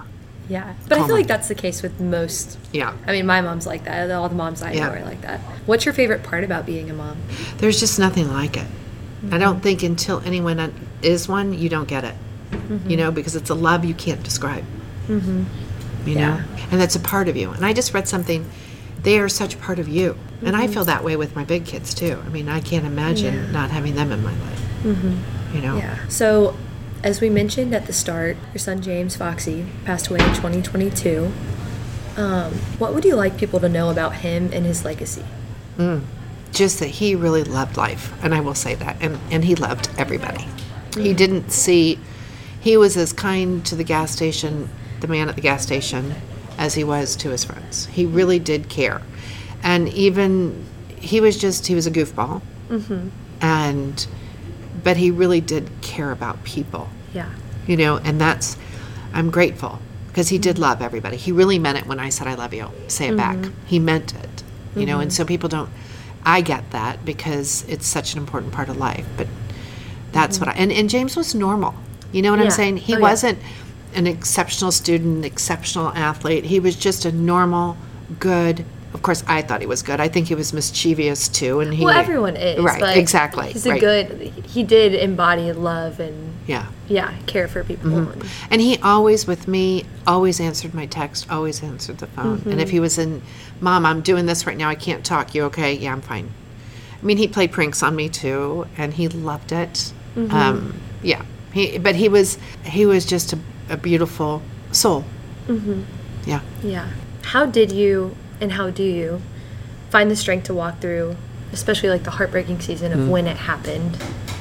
Yeah. But I calmer. feel like that's the case with most. Yeah. I mean, my mom's like that. All the moms I Yeah. know are like that. What's your favorite part about being a mom? There's just nothing like it. I don't think until anyone is one, you don't get it. You know, because it's a love you can't describe. Mm-hmm. You know? Yeah. And that's a part of you. And I just read something, they are such a part of you. Mm-hmm. And I feel that way with my big kids, too. I mean, I can't imagine Yeah. not having them in my life. Mm-hmm. You know? Yeah. So, as we mentioned at the start, your son James Foxy passed away in twenty twenty-two. Um, what would you like people to know about him and his legacy? Mm. Just that he really loved life. And I will say that. And, and he loved everybody. Mm-hmm. He didn't see... He was as kind to the gas station, the man at the gas station, as he was to his friends. He really did care. And even, he was just, he was a goofball. Mm-hmm. And, but he really did care about people. Yeah. You know, and that's, I'm grateful, because he did love everybody. He really meant it when I said, I love you. Say it Mm-hmm. back. He meant it. You Mm-hmm. know, and so people don't, I get that, because it's such an important part of life. But that's mm-hmm. what I, and, and James was normal. You know what Yeah. I'm saying? He Oh, yeah. wasn't an exceptional student, exceptional athlete. He was just a normal, good. Of course, I thought he was good. I think he was mischievous too, and he. Well, everyone is. Right. But exactly. He's a right. good. He did embody love and. Yeah. Yeah, care for people. Mm-hmm. And he always, with me, always answered my text. Always answered the phone. Mm-hmm. And if he was in, Mom, I'm doing this right now. I can't talk. You okay? Yeah, I'm fine. I mean, he played pranks on me too, and he loved it. Mm-hmm. Um, yeah. He, but he was he was just a, a beautiful soul. Mm-hmm. Yeah. Yeah. How did you and how do you find the strength to walk through, especially like the heartbreaking season of mm. when it happened,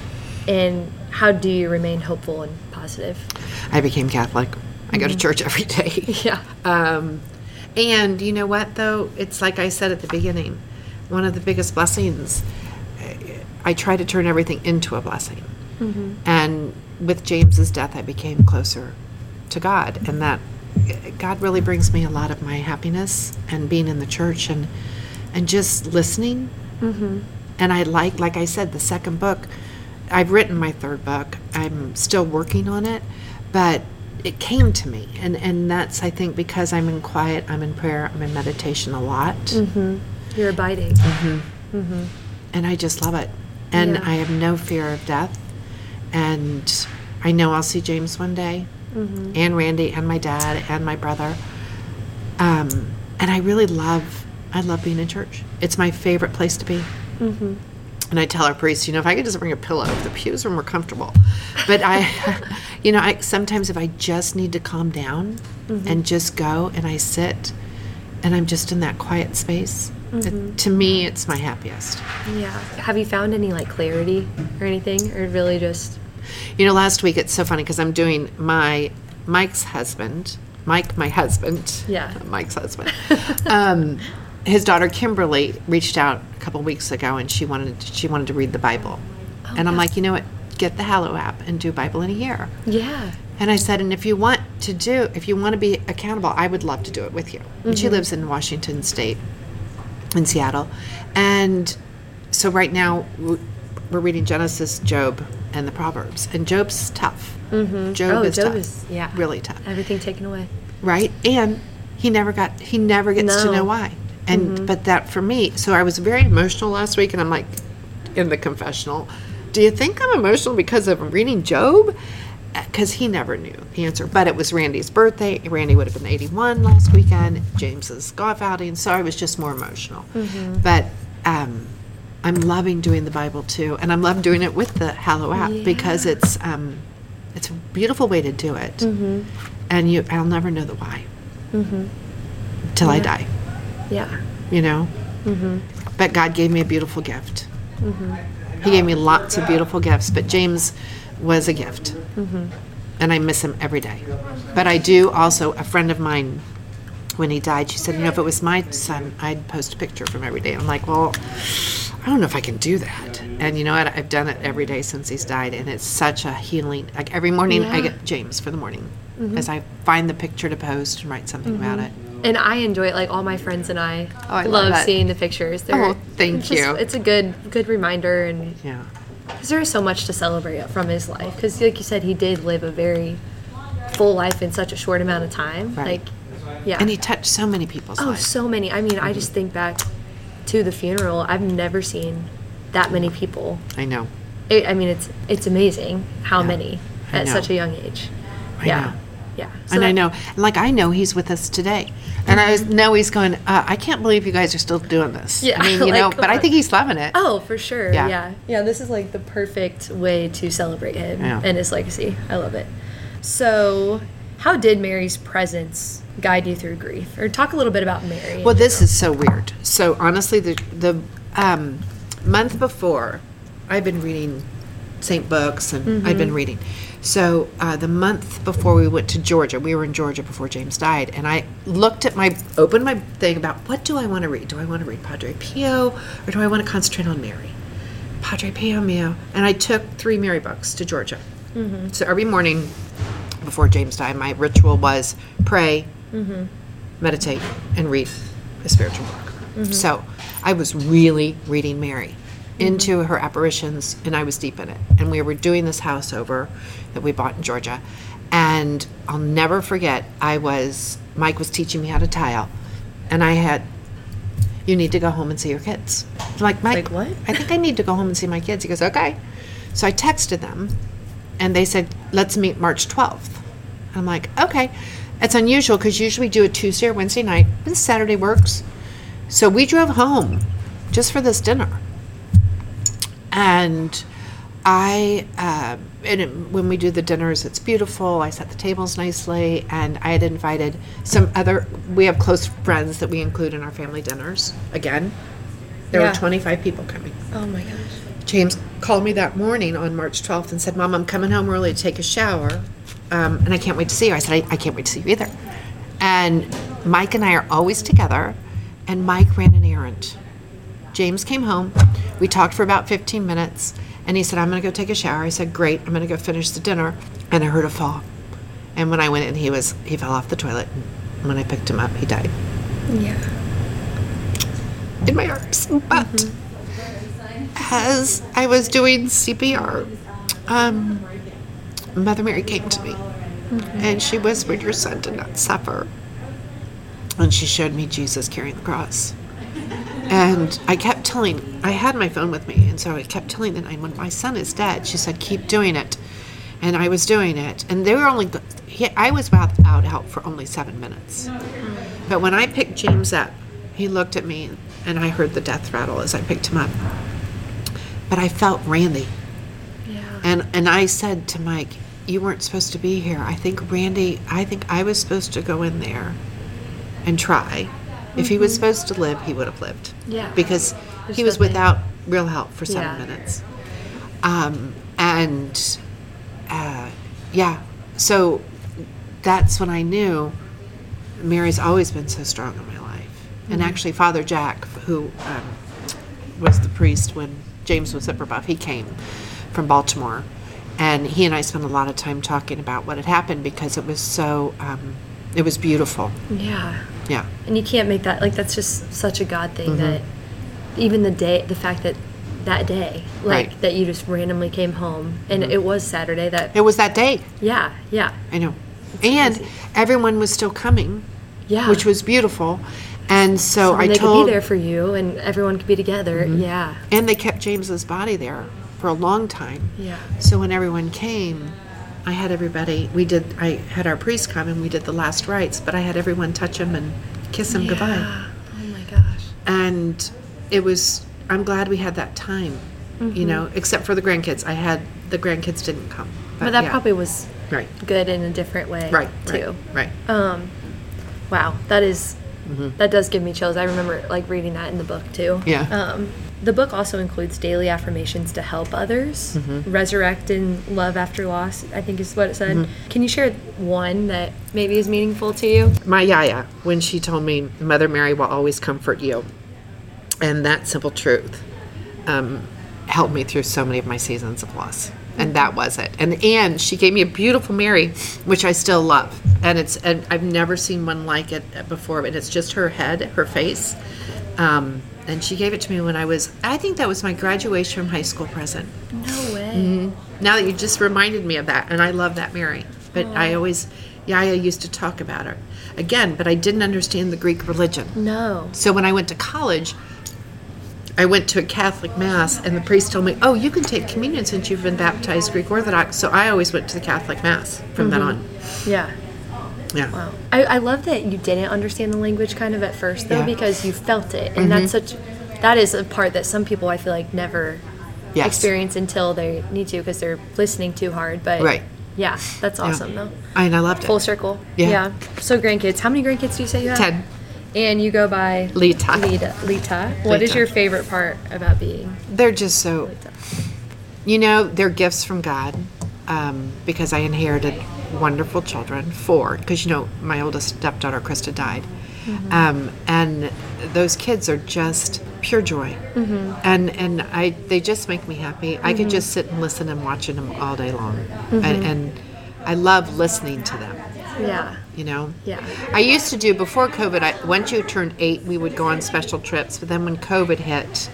and how do you remain hopeful and positive? I became Catholic. I mm-hmm. go to church every day. Yeah. Um, and you know what though? It's like I said at the beginning, one of the biggest blessings. I try to turn everything into a blessing. Mm-hmm. And with James's death, I became closer to God, and that God really brings me a lot of my happiness and being in the church and and just listening. Mm-hmm. And I like, like I said, the second book. I've written my third book. I'm still working on it, but it came to me, and and that's I think because I'm in quiet, I'm in prayer, I'm in meditation a lot. Mm-hmm. You're abiding, mm-hmm. Mm-hmm. and I just love it, and yeah. I have no fear of death. And I know I'll see James one day, mm-hmm. and Randy, and my dad, and my brother. Um, and I really love, I love being in church. It's my favorite place to be. Mm-hmm. And I tell our priest, you know, if I could just bring a pillow, the pews are more comfortable. But I, you know, I sometimes if I just need to calm down mm-hmm. and just go and I sit, and I'm just in that quiet space. Mm-hmm. It, to me, it's my happiest. Yeah. Have you found any like clarity or anything, or really just? You know, last week it's so funny because I'm doing my Mike's husband, Mike, my husband. Yeah. Mike's husband. um, his daughter Kimberly reached out a couple weeks ago, and she wanted to, she wanted to read the Bible, oh, and I'm like, you know what? Get the Hallow app and do Bible in a year. Yeah. And I said, and if you want to do, if you want to be accountable, I would love to do it with you. Mm-hmm. And she lives in Washington State. In Seattle. And so right now we're reading Genesis, Job, and the Proverbs. And Job's tough. Mm-hmm. Job oh, is Job tough. is, yeah. Really tough. Everything taken away. Right? And he never got, he never gets no. to know why. And, mm-hmm. but that for me, so I was very emotional last week, and I'm like, in the confessional, do you think I'm emotional because of reading Job? Because he never knew the answer. But it was Randy's birthday. Randy would have been eighty-one last weekend. James's golf outing. So I was just more emotional. Mm-hmm. But um, I'm loving doing the Bible too, and I'm loving doing it with the Hallow app yeah. because it's um, it's a beautiful way to do it. Mm-hmm. And you, I'll never know the why mm-hmm. till yeah. I die. Yeah. You know. Mm-hmm. But God gave me a beautiful gift. Mm-hmm. He gave me lots of beautiful gifts, but James was a gift. Mm-hmm. And I miss him every day. But I do also, a friend of mine, when he died, she said, you know, if it was my son, I'd post a picture of him every day. I'm like, well, I don't know if I can do that. And you know what? I've done it every day since he's died, and it's such a healing. Like every morning, yeah. I get James for the morning mm-hmm. as I find the picture to post and write something mm-hmm. about it. And I enjoy it. Like all my friends and I, oh, I love, love seeing the pictures. They're, oh, thank it's you. Just, it's a good, good reminder, and yeah. because there is so much to celebrate from his life. Because, like you said, he did live a very full life in such a short amount of time. Right. Like, yeah. And he touched so many people's oh, lives. so many. I mean, mm-hmm. I just think back to the funeral. I've never seen that many people. I know. It, I mean, it's it's amazing how yeah. many I at know. such a young age. I yeah. know. Yeah. and So that, I know, and like I know he's with us today, and I was, know he's going. Uh, I can't believe you guys are still doing this. Yeah, I mean, you like, know, come but I on. think he's loving it. Oh, for sure. Yeah. Yeah. yeah. This is like the perfect way to celebrate him Yeah. and his legacy. I love it. So, how did Mary's presence guide you through grief? Or talk a little bit about Mary. Well, this is so weird. So honestly, the the um, month before, I've been reading Saint books, and Mm-hmm. I've been reading. So uh, the month before we went to Georgia, we were in Georgia before James died, and I looked at my, opened my thing about what do I want to read? Do I want to read Padre Pio, or do I want to concentrate on Mary? Padre Pio Mio. And I took three Mary books to Georgia. Mm-hmm. So every morning before James died, my ritual was pray, mm-hmm. meditate, and read a spiritual book. Mm-hmm. So I was really reading Mary into her apparitions, and I was deep in it. And we were doing this house over that we bought in Georgia. And I'll never forget, I was, Mike was teaching me how to tile. And I had, you need to go home and see your kids. I'm like, Mike, Like what? I think I need to go home and see my kids. He goes, okay. So I texted them, and they said, let's meet March twelfth. I'm like, okay. It's unusual because usually we do a Tuesday or Wednesday night. This Saturday works. So we drove home just for this dinner. And I, uh, and it, when we do the dinners, it's beautiful. I set the tables nicely, and I had invited some other, we have close friends that we include in our family dinners. Again, there Yeah. were twenty-five people coming. Oh my gosh. James called me that morning on March twelfth and said, Mom, I'm coming home early to take a shower, um, and I can't wait to see you. I said, I, I can't wait to see you either. And Mike and I are always together, and Mike ran an errand. James came home. We talked for about fifteen minutes, and he said, I'm going to go take a shower. I said, great. I'm going to go finish the dinner. And I heard a fall. And when I went in, he was he fell off the toilet. And when I picked him up, he died Yeah. in my arms. But as I was doing C P R, um, Mother Mary came to me, and she whispered, your son did not suffer. And she showed me Jesus carrying the cross. And I kept telling, I had my phone with me, and so I kept telling the nine one one, my son is dead. She said, keep doing it. And I was doing it. And they were only, he, I was without help for only seven minutes. But when I picked James up, he looked at me, and I heard the death rattle as I picked him up. But I felt Randy. Yeah. And and I said to Mike, you weren't supposed to be here. I think Randy, I think I was supposed to go in there and try. If he was supposed to live, he would have lived. Yeah. Because There's he was something- without real help for seven Yeah. minutes. Um, and, uh, yeah, so that's when I knew Mary's always been so strong in my life. Mm-hmm. And actually, Father Jack, who um, was the priest when James was at Brebeuf, he came from Baltimore. And he and I spent a lot of time talking about what had happened because it was so, um, it was beautiful. Yeah. Yeah. And you can't make that, like, that's just such a God thing Mm-hmm. that even the day, the fact that that day, like, Right. that you just randomly came home, and it was Saturday that, It was that day. yeah, yeah, I know. And crazy. everyone was still coming, yeah. which was beautiful. And so, So I they told, could be there for you, and everyone could be together, yeah. and they kept James's body there for a long time. Yeah. So when everyone came, I had everybody, we did, I had our priest come and we did the last rites, but I had everyone touch him and kiss him goodbye. Yeah. Oh my gosh. And it was, I'm glad we had that time, you know, except for the grandkids. I had, the grandkids didn't come. But that yeah. probably was Right, good in a different way, right, too. right, right. Um, wow, that is, Mm-hmm. that does give me chills. I remember, like, reading that in the book, too. Yeah. Um, the book also includes daily affirmations to help others, Mm-hmm. resurrect and love after loss, I think is what it said. Mm-hmm. Can you share one that maybe is meaningful to you? My yaya, when she told me, Mother Mary will always comfort you. And that simple truth um, helped me through so many of my seasons of loss. And that was it. And and she gave me a beautiful Mary, which I still love. And it's and I've never seen one like it before. And it's just her head, her face. Um, and she gave it to me when I was, I think that was my graduation from high school present. No way. Mm-hmm. Now that you just reminded me of that, and I love that Mary. but I always, Yaya used to talk about her. Again, but I didn't understand the Greek religion. No. So when I went to college, I went to a Catholic Mass, and the priest told me, oh, you can take communion since you've been baptized Greek Orthodox. So I always went to the Catholic Mass from then on. Yeah. Yeah. Wow. I, I love that you didn't understand the language kind of at first, though, Yeah. because you felt it. And that's such, that is a part that some people I feel like never Yes. experience until they need to because they're listening too hard. But Right. yeah, that's awesome, though. And I loved it. Full circle. Yeah. So grandkids, how many grandkids do you say you have? Ten. And you go by Lita. Lita. Lita. What is Lita. your favorite part about being They're just so, Lita? you know, they're gifts from God um, because I inherited wonderful children, four, because, you know, my oldest stepdaughter, Krista, died. Um, and those kids are just pure joy. And and I they just make me happy. I could just sit and listen and watching them all day long. And, and I love listening to them. Yeah. You know? Yeah. I used to do, before COVID, I, once you turned eight, we would go on special trips. But then when COVID hit,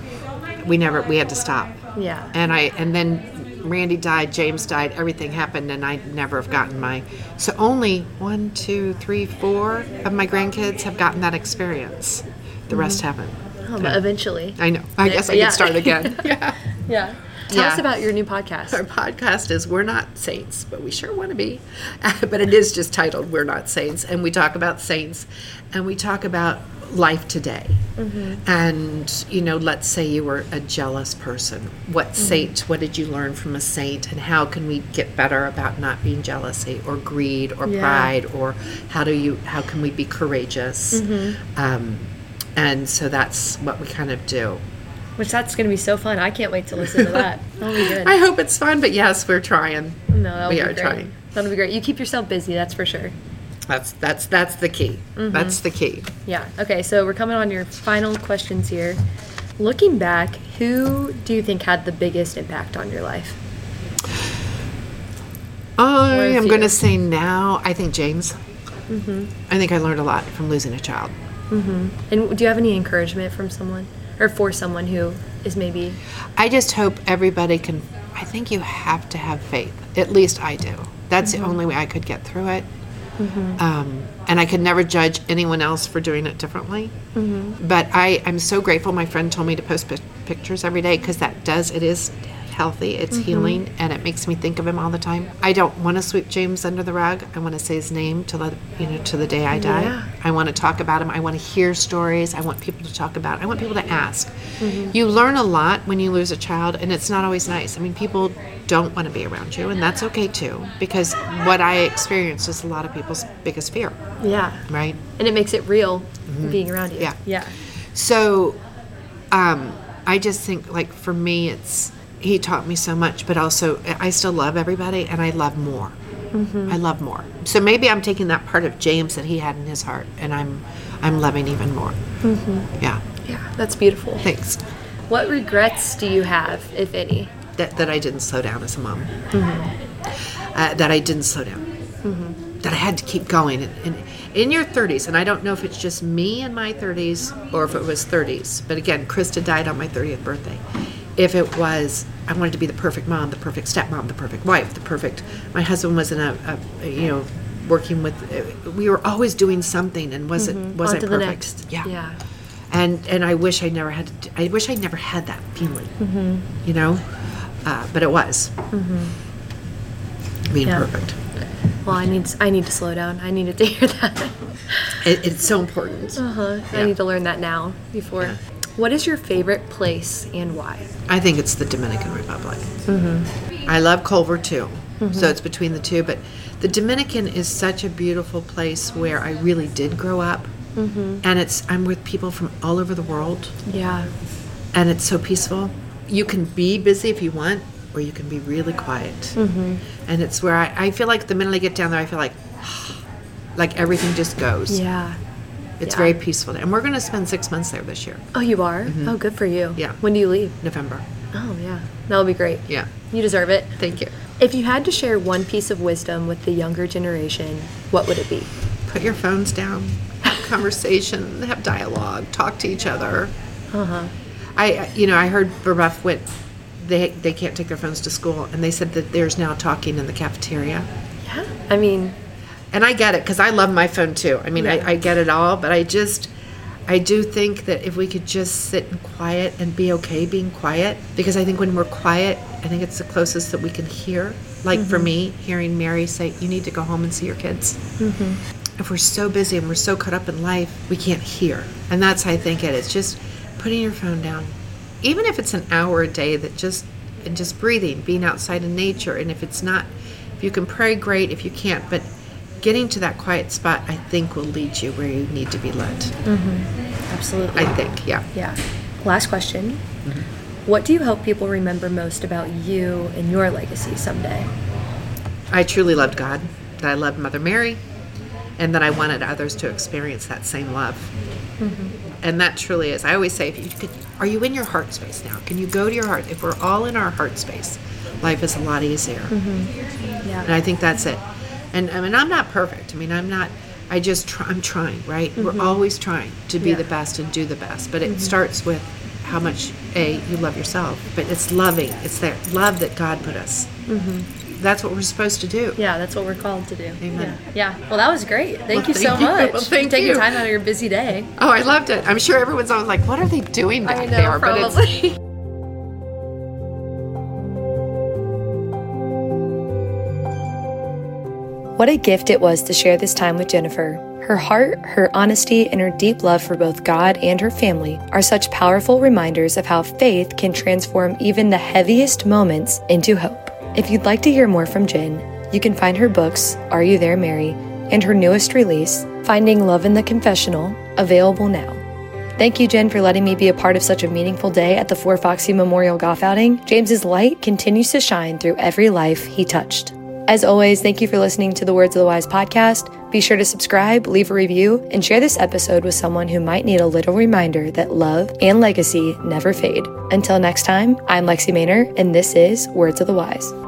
we never, we had to stop. Yeah. And I, and then Randy died, James died, everything happened, and I never have gotten my, so only one, two, three, four of my grandkids have gotten that experience. The rest haven't. Oh, but eventually. I know. I guess I Yeah. could start again. Yeah. Yeah. Tell Yeah. us about your new podcast. Our podcast is We're Not Saints, but we sure want to be. But it is just titled We're Not Saints. And we talk about saints, and we talk about life today. And, you know, let's say you were a jealous person. What saint, what did you learn from a saint? And how can we get better about not being jealousy or greed or Yeah. pride? Or how do you, how can we be courageous? Um, and so that's what we kind of do. Which that's going to be so fun. I can't wait to listen to that. That'll be good. I hope it's fun, but yes, we're trying. no, that'll we be are great. trying. That'll be great. You keep yourself busy, that's for sure. That's that's that's the key. That's the key. Yeah. Okay, so we're coming on your final questions here. Looking back, who do you think had the biggest impact on your life? I Or a am few. going to say now, I think James. I think I learned a lot from losing a child. And do you have any encouragement from someone or for someone who is maybe I just hope everybody can, I think you have to have faith. At least I do. That's the only way I could get through it. Um, and I could never judge anyone else for doing it differently. But I, I'm so grateful. My friend told me to post pi- pictures every day because that does, it is healthy, it's healing, and it makes me think of him all the time. I don't want to sweep James under the rug. I want to say his name till the, you know, to the day I die. Yeah. I want to talk about him. I want to hear stories. I want people to talk about it. I want people to ask. You learn a lot when you lose a child, and it's not always nice. I mean, people don't want to be around you, and that's okay too, because what I experienced is a lot of people's biggest fear, yeah. right? And it makes it real being around you. Yeah. Yeah. So um, I just think, like, for me, it's, he taught me so much, but also I still love everybody, and I love more. I love more. So maybe I'm taking that part of James that he had in his heart, and I'm I'm loving even more. Yeah. Yeah. That's beautiful. Thanks. What regrets do you have, if any? That, that I didn't slow down as a mom. Uh, that I didn't slow down. That I had to keep going. And, and in your thirties, and I don't know if it's just me in my thirties or if it was thirties, but again, Krista died on my thirtieth birthday. If it was, I wanted to be the perfect mom, the perfect stepmom, the perfect wife, the perfect, my husband wasn't a, a you know, working with, uh, we were always doing something and wasn't, wasn't On to the perfect. next. Yeah. Yeah. And and I wish I never had to, I wish I never had that feeling, you know, uh, but it was being Yeah. perfect. Well, I need I need to slow down. I needed to hear that. It, it's so important. Uh-huh. Yeah. I need to learn that now before. Yeah. What is your favorite place and why? I think it's the Dominican Republic. I love Culver too, so it's between the two. But the Dominican is such a beautiful place where I really did grow up, and it's I'm with people from all over the world, Yeah. and it's so peaceful. You can be busy if you want, or you can be really quiet. And it's where I, I feel like the minute I get down there, I feel like like everything just goes. Yeah. It's Yeah. very peaceful. And we're going to spend six months there this year, Oh, you are? Oh, good for you. Yeah. When do you leave? November. Oh, yeah. That'll be great. Yeah. You deserve it. Thank you. If you had to share one piece of wisdom with the younger generation, what would it be? Put your phones down, have conversation, have dialogue, talk to each other. Uh-huh. I, you know, I heard Bureff went, they they can't take their phones to school, and they said that there's now talking in the cafeteria. Yeah, I mean... And I get it, because I love my phone too. I mean, Yeah. I, I get it all, but I just, I do think that if we could just sit in quiet and be okay being quiet, because I think when we're quiet, I think it's the closest that we can hear. Like Mm-hmm. for me, hearing Mary say, you need to go home and see your kids. Mm-hmm. If we're so busy and we're so caught up in life, we can't hear. And that's how I think it is, just putting your phone down. Even if it's an hour a day, that just, and just breathing, being outside in nature. And if it's not, if you can pray, great. If you can't, but getting to that quiet spot, I think, will lead you where you need to be led. Mm-hmm. Absolutely. I think, yeah. Yeah. Last question. Mm-hmm. What do you hope people remember most about you and your legacy someday? I truly loved God, that I loved Mother Mary, and that I wanted others to experience that same love. Mm-hmm. And that truly is. I always say, if you could, are you in your heart space now? Can you go to your heart? If we're all in our heart space, life is a lot easier. Mm-hmm. Yeah. And I think that's it. And I mean, I'm not perfect. I mean, I'm not, I just, try, I'm trying, right? Mm-hmm. We're always trying to be Yeah. the best and do the best. But it Mm-hmm. starts with how much, A, you love yourself. But it's loving. It's that love that God put us. Mm-hmm. That's what we're supposed to do. Yeah, that's what we're called to do. Amen. Yeah. Yeah. Well, that was great. Thank Well, you so thank you. much Well, thank for taking you. time out of your busy day. Oh, I loved it. I'm sure everyone's always like, what are they doing back I know, there? probably. But What a gift it was to share this time with Jennifer. Her heart, her honesty, and her deep love for both God and her family are such powerful reminders of how faith can transform even the heaviest moments into hope. If you'd like to hear more from Jen, you can find her books, Are You There, Mary, and her newest release, Finding Love in the Confessional, available now. Thank you, Jen, for letting me be a part of such a meaningful day at the Fort Foxy Memorial Golf Outing. James's light continues to shine through every life he touched. As always, thank you for listening to the Words of the Wise podcast. Be sure to subscribe, leave a review, and share this episode with someone who might need a little reminder that love and legacy never fade. Until next time, I'm Lexi Maynor, and this is Words of the Wise.